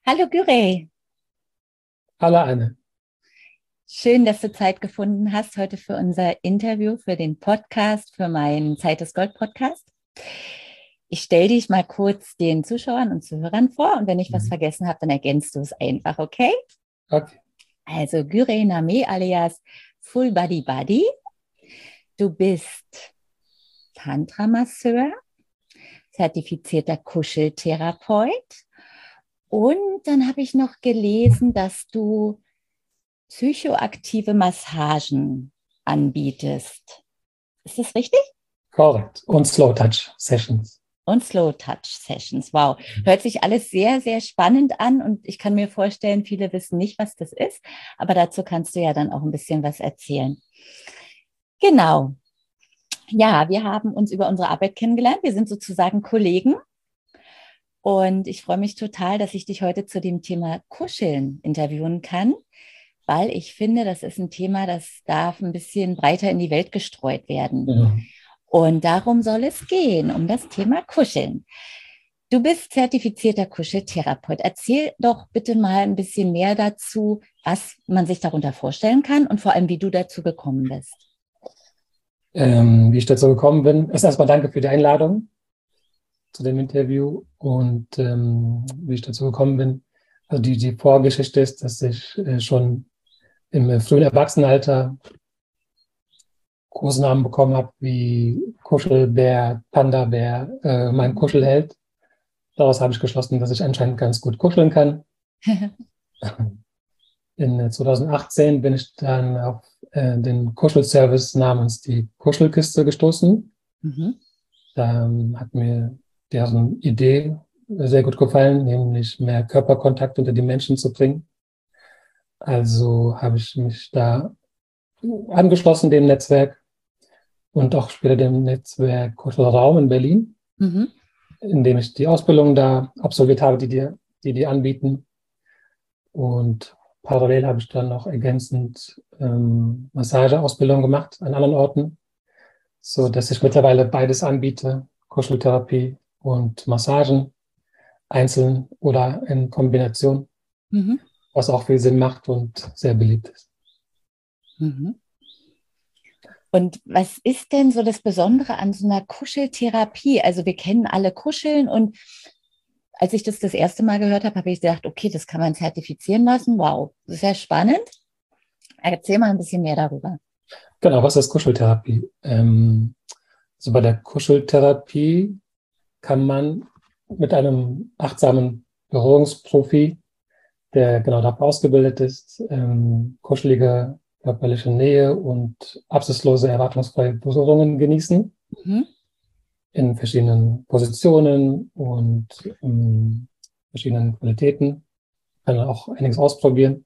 Hallo Gürey, Alle eine. schön, dass du Zeit gefunden hast heute für unser Interview, für den Podcast, für meinen Zeit ist Gold Podcast. Ich stelle dich mal kurz den Zuschauern und Zuhörern vor und wenn ich was Mhm. vergessen habe, dann ergänzt du es einfach, okay? Okay. Also Gürey Name alias Full Body Buddy. Du bist Tantra-Masseur, zertifizierter Kuscheltherapeut und dann habe ich noch gelesen, dass du psychoaktive Massagen anbietest. Ist das richtig? Korrekt. Und Slow Touch Sessions. Und Slow Touch Sessions. Wow. Hört sich alles sehr, sehr spannend an und ich kann mir vorstellen, viele wissen nicht, was das ist, aber dazu kannst du ja dann auch ein bisschen was erzählen. Genau. Ja, wir haben uns über unsere Arbeit kennengelernt. Wir sind sozusagen Kollegen und ich freue mich total, dass ich dich heute zu dem Thema Kuscheln interviewen kann, weil ich finde, das ist ein Thema, das darf ein bisschen breiter in die Welt gestreut werden. Ja. Und darum soll es gehen, um das Thema Kuscheln. Du bist zertifizierter Kuscheltherapeut. Erzähl doch bitte mal ein bisschen mehr dazu, was man sich darunter vorstellen kann und vor allem, wie du dazu gekommen bist. Wie ich dazu gekommen bin, ist erstmal danke für die Einladung zu dem Interview und wie ich dazu gekommen bin. Also die Vorgeschichte ist, dass ich schon im frühen Erwachsenenalter Kosenamen bekommen habe, wie Kuschelbär, Panda-Bär, mein Kuschelheld. Daraus habe ich geschlossen, dass ich anscheinend ganz gut kuscheln kann. In 2018 bin ich dann auf den Kuschelservice namens die Kuschelkiste gestoßen. Mhm. Da hat mir deren Idee sehr gut gefallen, nämlich mehr Körperkontakt unter die Menschen zu bringen. Also habe ich mich da angeschlossen, dem Netzwerk und auch später dem Netzwerk Kuschelraum in Berlin, Mhm. in dem ich die Ausbildung da absolviert habe, die anbieten. Und parallel habe ich dann noch ergänzend Massageausbildung gemacht an anderen Orten, so dass ich mittlerweile beides anbiete, Kuscheltherapie und Massagen, einzeln oder in Kombination, Mhm. was auch viel Sinn macht und sehr beliebt ist. Mhm. Und was ist denn so das Besondere an so einer Kuscheltherapie? Also wir kennen alle Kuscheln und als ich das erste Mal gehört habe, habe ich gedacht, okay, das kann man zertifizieren lassen. Wow, das ist ja spannend. Erzähl mal ein bisschen mehr darüber. Genau, was ist Kuscheltherapie? Also bei der Kuscheltherapie kann man mit einem achtsamen Berührungsprofi, der genau dafür ausgebildet ist, kuschelige körperliche Nähe und absichtsslose, erwartungsfreie Berührungen genießen Mhm. in verschiedenen Positionen und verschiedenen Qualitäten. Kann man auch einiges ausprobieren.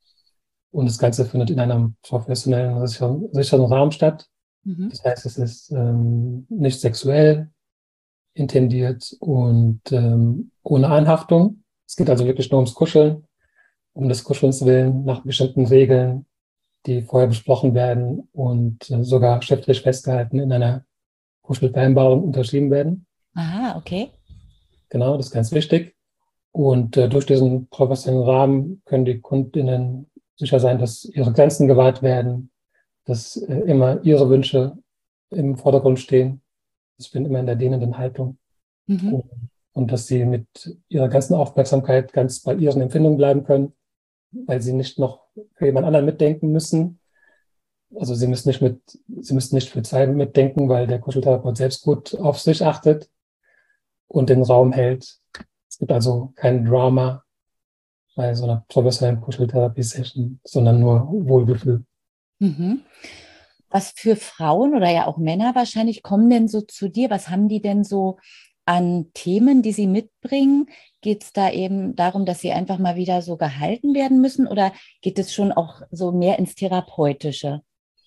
Und das Ganze findet in einem professionellen, sicheren Rahmen statt. Mhm. Das heißt, es ist nicht sexuell intendiert und ohne Anhaftung. Es geht also wirklich nur ums Kuscheln, um des Kuschelns willen, nach bestimmten Regeln, die vorher besprochen werden und sogar schriftlich festgehalten in einer Kuschelvereinbarung unterschrieben werden. Aha, okay. Genau, das ist ganz wichtig. Und durch diesen professionellen Rahmen können die KundInnen sicher sein, dass ihre Grenzen gewahrt werden, dass immer ihre Wünsche im Vordergrund stehen. Ich bin immer in der dienenden Haltung. Mhm. Und dass sie mit ihrer ganzen Aufmerksamkeit ganz bei ihren Empfindungen bleiben können, weil sie nicht noch für jemand anderen mitdenken müssen. Also sie müssen nicht für zwei mitdenken, weil der Kuscheltherapeut selbst gut auf sich achtet und den Raum hält. Es gibt also kein Drama bei so einer professionellen Kuscheltherapie-Session, sondern nur Wohlgefühl. Mhm. Was für Frauen oder ja auch Männer wahrscheinlich kommen denn so zu dir? Was haben die denn so an Themen, die sie mitbringen? Geht es da eben darum, dass sie einfach mal wieder so gehalten werden müssen oder geht es schon auch so mehr ins Therapeutische?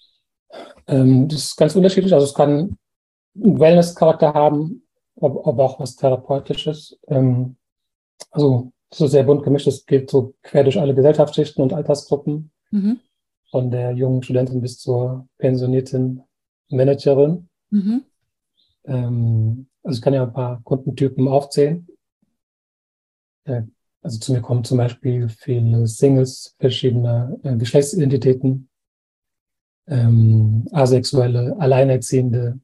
Das ist ganz unterschiedlich. Also es kann einen Wellness-Charakter haben, aber auch was Therapeutisches. Also das ist sehr bunt gemischt. Es geht so quer durch alle Gesellschaftsschichten und Altersgruppen, Mhm. von der jungen Studentin bis zur pensionierten Managerin. Mhm. Also ich kann ja ein paar Kundentypen aufzählen. Also zu mir kommen zum Beispiel viele Singles verschiedener Geschlechtsidentitäten, Asexuelle, Alleinerziehende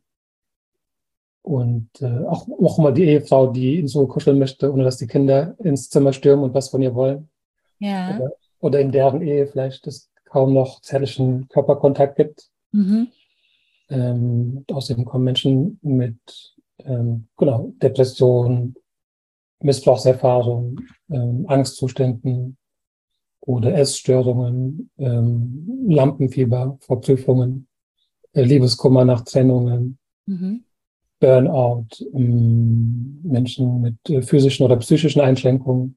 und auch mal die Ehefrau, die in so kuscheln möchte, ohne dass die Kinder ins Zimmer stürmen und was von ihr wollen. Ja. Oder in deren Ehe vielleicht es kaum noch zärtlichen Körperkontakt gibt. Mhm. Außerdem kommen Menschen mit genau, Depressionen, Missbrauchserfahrungen, Angstzuständen oder Essstörungen, Lampenfieber vor Prüfungen, Liebeskummer nach Trennungen, Mhm. Burnout, Menschen mit physischen oder psychischen Einschränkungen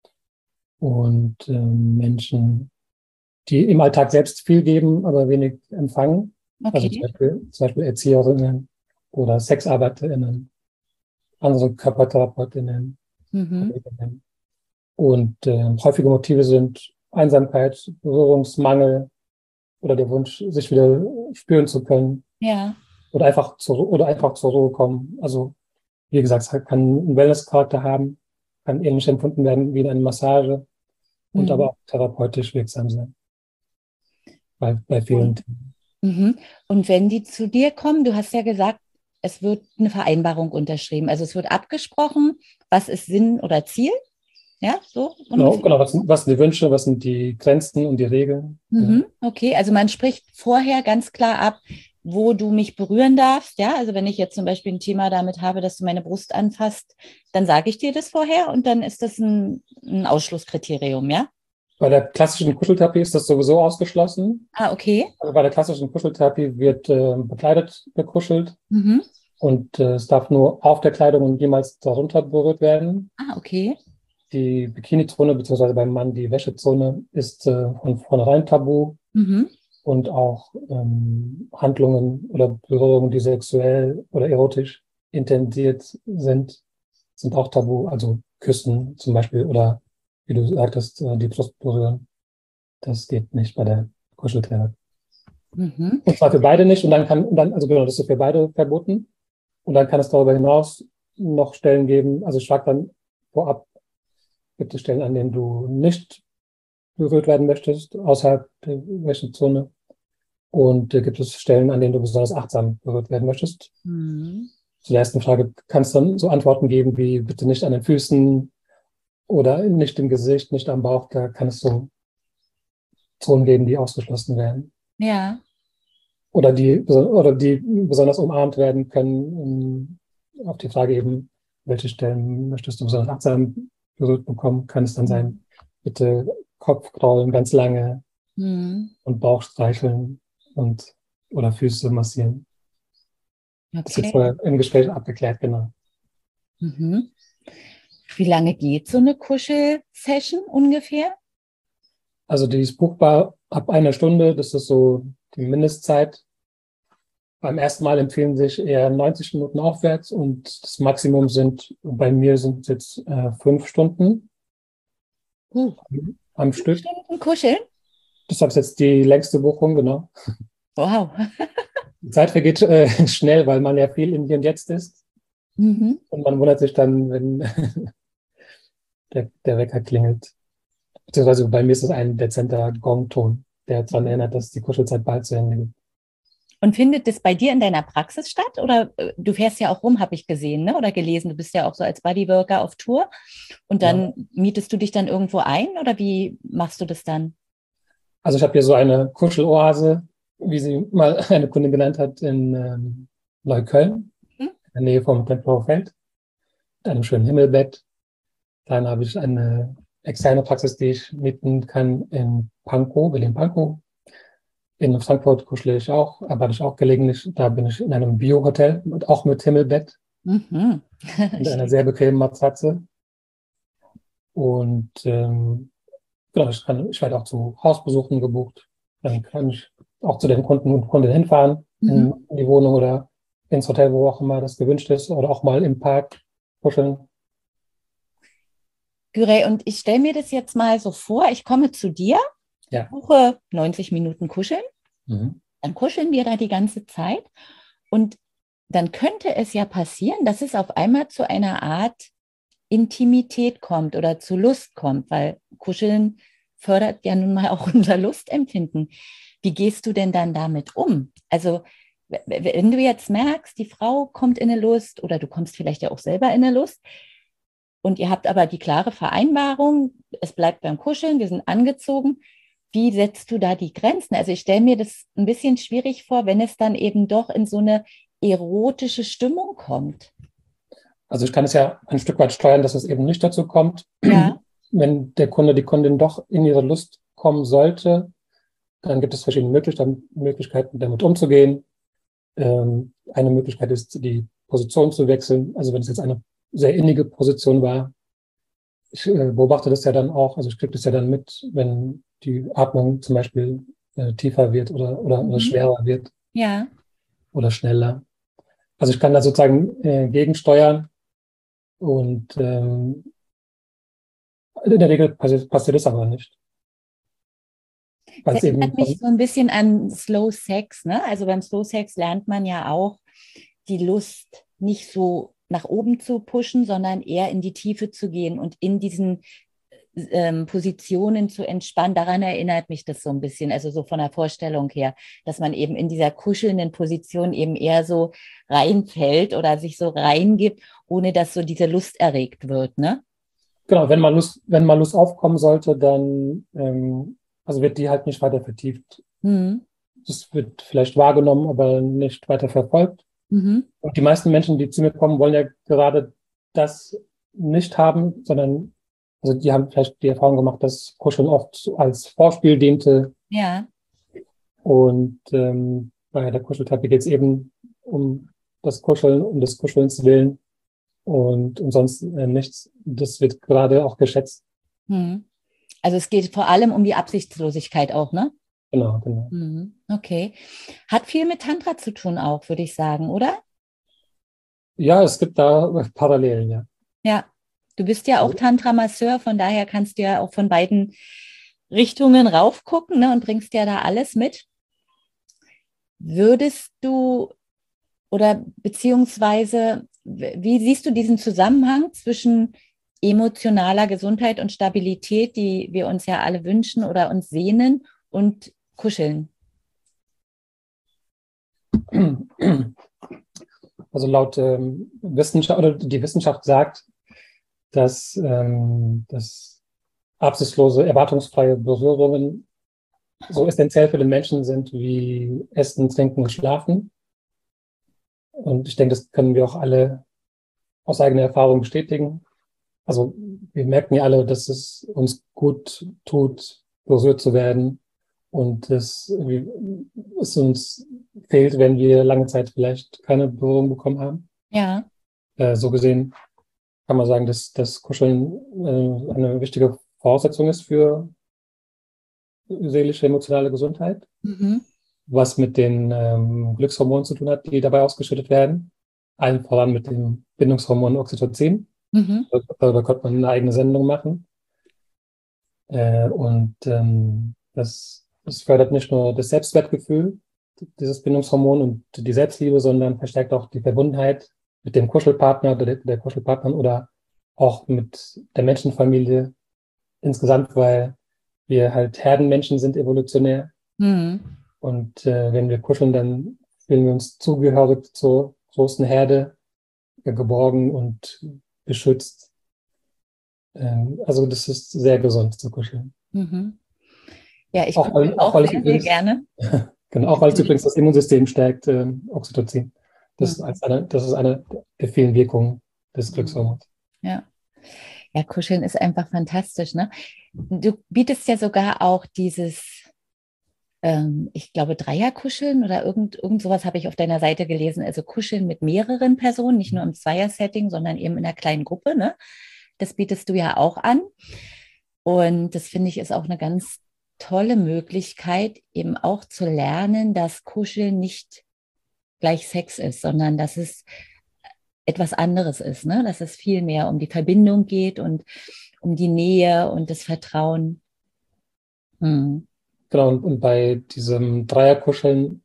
und Menschen, die im Alltag selbst viel geben, aber wenig empfangen. Also Okay. zum Beispiel Erzieherinnen oder SexarbeiterInnen, andere KörpertherapeutInnen, Mhm. Kolleginnen. Und häufige Motive sind Einsamkeit, Berührungsmangel oder der Wunsch, sich wieder spüren zu können Ja. oder einfach zur Ruhe kommen. Also, wie gesagt, es kann einen Wellness-Charakter haben, kann ähnlich empfunden werden wie eine Massage und aber Mhm. auch therapeutisch wirksam sein bei vielen Und, Themen. mhm. Und wenn die zu dir kommen, du hast ja gesagt, es wird eine Vereinbarung unterschrieben. Also es wird abgesprochen, was ist Sinn oder Ziel. Ja, so Genau, ungefähr. genau, was sind die Wünsche, was sind die Grenzen und die Regeln? Genau. Mhm. Okay, also man spricht vorher ganz klar ab, wo du mich berühren darfst. Ja, also wenn ich jetzt zum Beispiel ein Thema damit habe, dass du meine Brust anfasst, dann sage ich dir das vorher und dann ist das ein Ausschlusskriterium, ja? Bei der klassischen Kuscheltherapie ist das sowieso ausgeschlossen. Ah, okay. Also bei der klassischen Kuscheltherapie wird bekleidet gekuschelt Mhm. und es darf nur auf der Kleidung und jemals darunter berührt werden. Ah, okay. Die Bikini-Zone, beziehungsweise beim Mann die Wäschezone, ist von vornherein tabu Mhm. und auch Handlungen oder Berührungen, die sexuell oder erotisch intensiert sind auch tabu. Also Küssen zum Beispiel oder wie du sagtest, die Brust berühren. Das geht nicht bei der Kuscheltherapie. Mhm. Und zwar für beide nicht. Also genau, das ist für beide verboten. Und dann kann es darüber hinaus noch Stellen geben. Also ich frage dann vorab, gibt es Stellen, an denen du nicht berührt werden möchtest, außerhalb der Wäschezone? Und gibt es Stellen, an denen du besonders achtsam berührt werden möchtest? Mhm. Zu der ersten Frage kannst du dann so Antworten geben wie bitte nicht an den Füßen oder nicht im Gesicht, nicht am Bauch. Da kann es so Zonen geben, die ausgeschlossen werden. Ja. Oder die besonders umarmt werden können. Auf die Frage eben, welche Stellen möchtest du besonders achtsam berührt bekommen, kann es dann sein, Mhm. bitte Kopf kraulen ganz lange Mhm. und Bauch streicheln und oder Füße massieren. Das wird Okay. vorher im Gespräch abgeklärt, genau. Mhm. Wie lange geht so eine Kuschelsession ungefähr? Also die ist buchbar ab einer Stunde, das ist so die Mindestzeit. Beim ersten Mal empfehlen sich eher 90 Minuten aufwärts und das Maximum bei mir sind jetzt 5 Stunden Uh, am Stück. 5 Stunden kuscheln? Deshalb ist jetzt die längste Buchung, genau. Wow. Die Zeit vergeht schnell, weil man ja viel im Hier und Jetzt ist. Mhm. Und man wundert sich dann, wenn der Wecker klingelt. Beziehungsweise bei mir ist es ein dezenter Gongton, der daran erinnert, dass die Kuschelzeit bald zu Ende geht. Und findet das bei dir in deiner Praxis statt? Oder du fährst ja auch rum, habe ich gesehen, ne? Oder gelesen. Du bist ja auch so als Bodyworker auf Tour. Und Ja. dann mietest du dich dann irgendwo ein oder wie machst du das dann? Also ich habe hier so eine Kuscheloase, wie sie mal eine Kundin genannt hat, in Neukölln, Hm? in der Nähe vom Tempelhofer Feld, mit einem schönen Himmelbett. Dann habe ich eine externe Praxis, die ich mieten kann in Pankow, Berlin-Pankow. In Frankfurt kuschle ich auch, arbeite ich auch gelegentlich. Da bin ich in einem Bio-Hotel, auch mit Himmelbett Mhm. und einer sehr bequemen Matratze. Und genau, ich werde auch zu Hausbesuchen gebucht. Dann kann ich auch zu den Kunden und Kundinnen hinfahren, Mhm. in die Wohnung oder ins Hotel, wo auch immer das gewünscht ist, oder auch mal im Park kuscheln. Gürey, und ich stelle mir das jetzt mal so vor, ich komme zu dir, Ja. buche 90 Minuten kuscheln, Mhm. dann kuscheln wir da die ganze Zeit und dann könnte es ja passieren, dass es auf einmal zu einer Art Intimität kommt oder zu Lust kommt, weil Kuscheln fördert ja nun mal auch unser Lustempfinden. Wie gehst du denn dann damit um? Also wenn du jetzt merkst, die Frau kommt in eine Lust oder du kommst vielleicht ja auch selber in eine Lust und ihr habt aber die klare Vereinbarung, es bleibt beim Kuscheln, wir sind angezogen. Wie setzt du da die Grenzen? Also ich stelle mir das ein bisschen schwierig vor, wenn es dann eben doch in so eine erotische Stimmung kommt. Also ich kann es ja ein Stück weit steuern, dass es eben nicht dazu kommt. Ja. Wenn der Kunde, die Kundin doch in ihre Lust kommen sollte, dann gibt es verschiedene Möglichkeiten, damit umzugehen. Eine Möglichkeit ist, die Position zu wechseln. Also wenn es jetzt eine sehr innige Position war, ich beobachte das ja dann auch, also ich kriege das ja dann mit, wenn die Atmung zum Beispiel tiefer wird oder Mhm. schwerer wird Ja. oder schneller. Also ich kann da sozusagen gegensteuern und in der Regel passiert das aber nicht. Weil Das es eben erinnert mich so ein bisschen an Slow Sex, ne? Also beim Slow Sex lernt man ja auch, die Lust nicht so nach oben zu pushen, sondern eher in die Tiefe zu gehen und in diesen Positionen zu entspannen. Daran erinnert mich das so ein bisschen, also so von der Vorstellung her, dass man eben in dieser kuschelnden Position eben eher so reinfällt oder sich so reingibt, ohne dass so diese Lust erregt wird, ne? genau, wenn mal Lust aufkommen sollte, dann also wird die halt nicht weiter vertieft. Mhm. Das wird vielleicht wahrgenommen, aber nicht weiter verfolgt. Mhm. Und die meisten Menschen, die zu mir kommen, wollen ja gerade das nicht haben, sondern also die haben vielleicht die Erfahrung gemacht, dass Kuscheln oft als Vorspiel diente. Ja. Und bei der Kuscheltherapie geht es eben um das Kuscheln, um des Kuschelns willen und umsonst nichts. Das wird gerade auch geschätzt. Mhm. Also es geht vor allem um die Absichtslosigkeit auch, ne? Genau, genau. Mhm. Okay. Hat viel mit Tantra zu tun auch, würde ich sagen, oder? Ja, es gibt da Parallelen, ja. Ja. Du bist ja auch Also, Tantra-Masseur, von daher kannst du ja auch von beiden Richtungen raufgucken, ne, und bringst ja da alles mit. Würdest du oder beziehungsweise, wie siehst du diesen Zusammenhang zwischen emotionaler Gesundheit und Stabilität, die wir uns ja alle wünschen oder uns sehnen, und Kuscheln? also laut Wissenschaft oder die Wissenschaft sagt, dass absichtslose, erwartungsfreie Berührungen so essentiell für den Menschen sind wie Essen, Trinken und Schlafen. Und ich denke, das können wir auch alle aus eigener Erfahrung bestätigen. Also wir merken ja alle, dass es uns gut tut, berührt zu werden und es uns fehlt, wenn wir lange Zeit vielleicht keine Berührung bekommen haben. Ja. So gesehen kann man sagen, dass das Kuscheln eine wichtige Voraussetzung ist für seelische, emotionale Gesundheit, Mhm. was mit den Glückshormonen zu tun hat, die dabei ausgeschüttet werden. Allen voran mit dem Bindungshormon Oxytocin. Mhm. Darüber könnte man eine eigene Sendung machen. Und das fördert nicht nur das Selbstwertgefühl, dieses Bindungshormon und die Selbstliebe, sondern verstärkt auch die Verbundenheit mit dem Kuschelpartner oder der Kuschelpartnerin oder auch mit der Menschenfamilie insgesamt, weil wir halt Herdenmenschen sind evolutionär. Mhm. Und wenn wir kuscheln, dann fühlen wir uns zugehörig zur großen Herde, geborgen und beschützt. Also das ist sehr gesund zu kuscheln. Mhm. Ja, ich kuschel Auch auch weil es sehr, sehr übrigens, gerne. genau, auch weil es übrigens das Immunsystem stärkt, Oxytocin. Mhm. Das ist eine der vielen Wirkungen des Mhm. Glückshormons. Ja. Ja, Kuscheln ist einfach fantastisch, ne? Du bietest ja sogar auch dieses, ich glaube, Dreierkuscheln oder irgend sowas habe ich auf deiner Seite gelesen. Also Kuscheln mit mehreren Personen, nicht nur im Zweier-Setting, sondern eben in einer kleinen Gruppe, ne? Das bietest du ja auch an. Und das finde ich ist auch eine ganz tolle Möglichkeit, eben auch zu lernen, dass Kuscheln nicht gleich Sex ist, sondern dass es etwas anderes ist, ne? Dass es viel mehr um die Verbindung geht und um die Nähe und das Vertrauen. Hm. Genau, und bei diesem Dreierkuscheln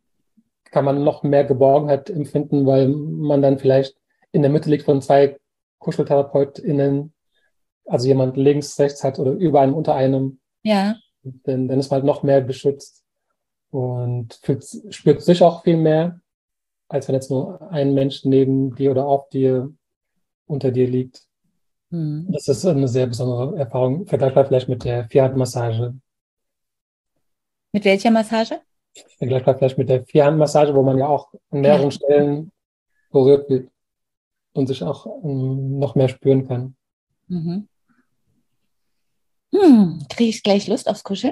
kann man noch mehr Geborgenheit empfinden, weil man dann vielleicht in der Mitte liegt von zwei KuscheltherapeutInnen, also jemand links, rechts hat oder über einem, unter einem, Ja. dann ist man halt noch mehr beschützt und spürt sich auch viel mehr, als wenn jetzt nur ein Mensch neben dir oder auf dir, unter dir liegt. Hm. Das ist eine sehr besondere Erfahrung, vergleichbar vielleicht mit der Vierhandmassage. Mit welcher Massage? Vergleichbar vielleicht mit der Vierhandmassage, wo man ja auch an Ja. mehreren Stellen berührt wird und sich auch noch mehr spüren kann. Mhm. Kriege ich gleich Lust aufs Kuscheln?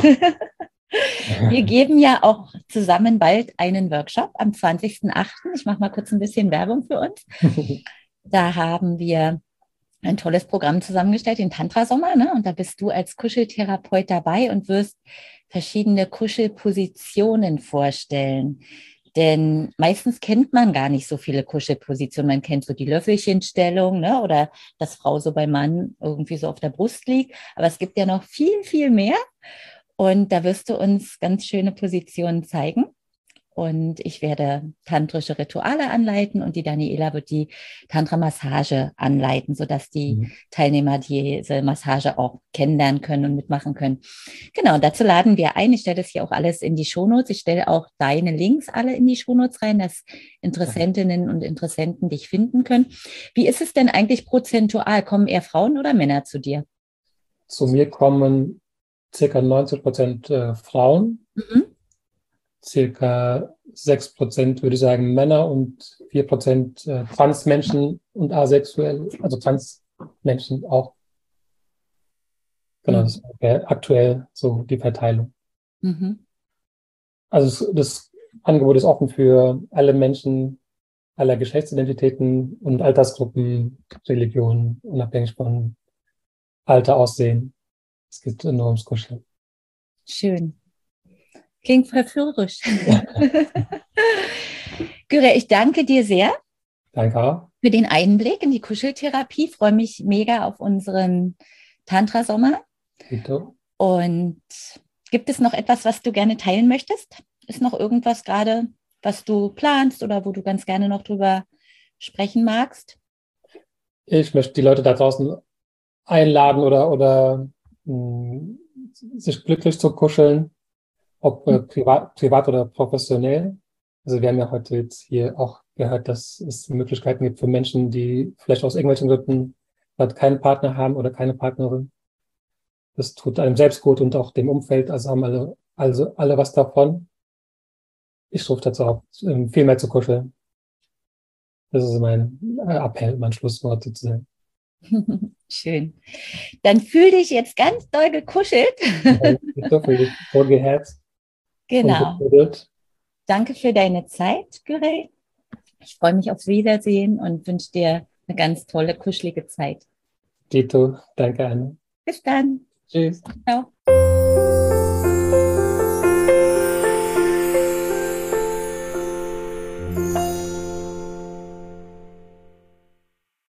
Wir geben ja auch zusammen bald einen Workshop am 20.08. Ich mache mal kurz ein bisschen Werbung für uns. Da haben wir ein tolles Programm zusammengestellt, den Tantra-Sommer, ne? Und da bist du als Kuscheltherapeut dabei und wirst verschiedene Kuschelpositionen vorstellen. Denn meistens kennt man gar nicht so viele Kuschelpositionen. Man kennt so die Löffelchenstellung, ne? Oder dass Frau so beim Mann irgendwie so auf der Brust liegt. Aber es gibt ja noch viel, viel mehr. Und da wirst du uns ganz schöne Positionen zeigen. Und ich werde tantrische Rituale anleiten und die Daniela wird die Tantra-Massage anleiten, sodass die Teilnehmer diese Massage auch kennenlernen können und mitmachen können. Genau, und dazu laden wir ein. Ich stelle das hier auch alles in die Shownotes. Ich stelle auch deine Links alle in die Shownotes rein, dass Interessentinnen und Interessenten dich finden können. Wie ist es denn eigentlich prozentual? Kommen eher Frauen oder Männer zu dir? Zu mir kommen circa 90% Frauen, Mhm. circa 6% würde ich sagen Männer und 4% Transmenschen und asexuell, also Transmenschen auch. Genau, das wäre aktuell so die Verteilung. Mhm. Also das Angebot ist offen für alle Menschen aller Geschlechtsidentitäten und Altersgruppen, Religionen, unabhängig von Alter, Aussehen. Es geht nur ums Kuscheln. Schön. Klingt verführerisch. Gyre, ich danke dir sehr Danke auch. für den Einblick in die Kuscheltherapie. Ich freue mich mega auf unseren Tantra-Sommer. Dito. Und gibt es noch etwas, was du gerne teilen möchtest? Ist noch irgendwas gerade, was du planst oder wo du ganz gerne noch drüber sprechen magst? Ich möchte die Leute da draußen einladen oder mh, sich glücklich zu kuscheln, ob privat oder professionell. Also wir haben ja heute jetzt hier auch gehört, dass es Möglichkeiten gibt für Menschen, die vielleicht aus irgendwelchen Gründen gerade keinen Partner haben oder keine Partnerin. Das tut einem selbst gut und auch dem Umfeld, also haben alle was davon. Ich rufe dazu auf, viel mehr zu kuscheln. Das ist mein Appell, mein Schlusswort sozusagen. Schön. Dann fühl dich jetzt ganz doll gekuschelt. So fühle ich vorgeherzt und Genau. geknuddelt. Danke für deine Zeit, Gyre. Ich freue mich aufs Wiedersehen und wünsche dir eine ganz tolle, kuschelige Zeit. Dito, danke Anne. Bis dann. Tschüss. Ciao.